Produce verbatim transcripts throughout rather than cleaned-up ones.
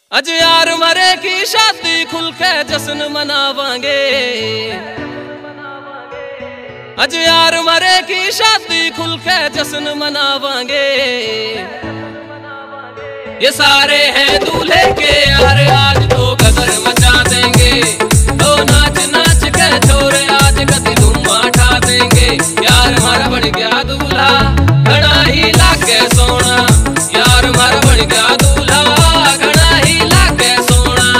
अज यार मरे की शादी खुल के जश्न मनावांगे। अज यार मरे की शादी खुल के जश्न मनावांगे। ये सारे हैं दूल्हे के यार, आज तो गदर मचा देंगे। तो नाच नाच के छोरे आज कति धूम उठा देंगे। यार हमारा बन गया दूल्हा, घड़ा ही लाके सोना। यार हमारा बन गया दूल्हा, घड़ा ही लाके सोना।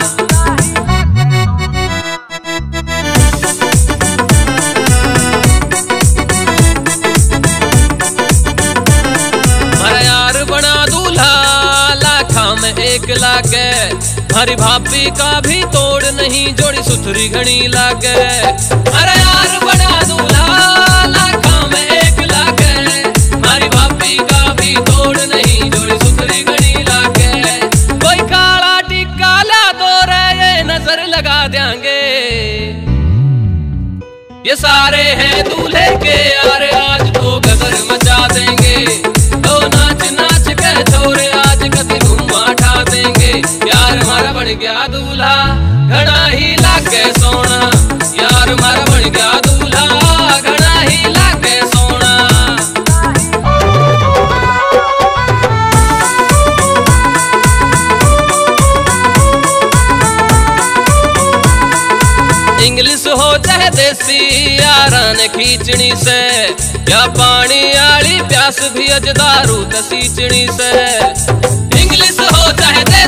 हमारा यार बना दूल्हा, लाखा में एक लागे। हमारी भाभी का भी तोड़ नहीं, जोड़ी सुथरी घड़ी लागे। अरे यार बना दूल्हा, लाखा में एक लागे। हमारी भाभी का भी तोड़ नहीं, जोड़ी सुथरी घड़ी लागे। कोई काला टिक्का ला दो रे, ये नजर लगा देंगे। ये सारे हैं दूल्हे के यार, आज तो गदर मचा देंगे। तो नाच नाच के छोरे आज कति धूम उठा देंगे। यार हमारा बन गया दूल्हा, घड़ा ही लाके सोना। यार हमारा बन गया दूल्हा, घड़ा ही लाके सोना। इंग्लिश हो चाहे देसी, यारान खींचनी से। या पानी आली प्यास भी अज दारू त सींचनी से। इंग्लिश हो चाहे देसी,